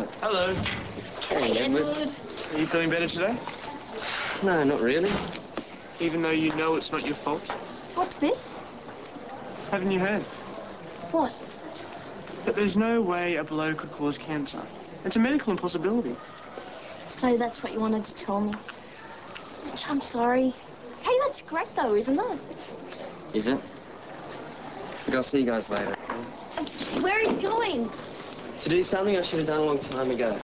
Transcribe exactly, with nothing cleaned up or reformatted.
Hello. Hey, Edward. Are you feeling better today? No, not really. Even though you know it's not your fault? What's this? Haven't you heard? What? That there's no way a blow could cause cancer. It's a medical impossibility. So that's what you wanted to tell me. Mitch, I'm sorry. Hey, that's great though, isn't it? Is it? Look, I'll see you guys later. Where are you going? To do something I should have done a long time ago.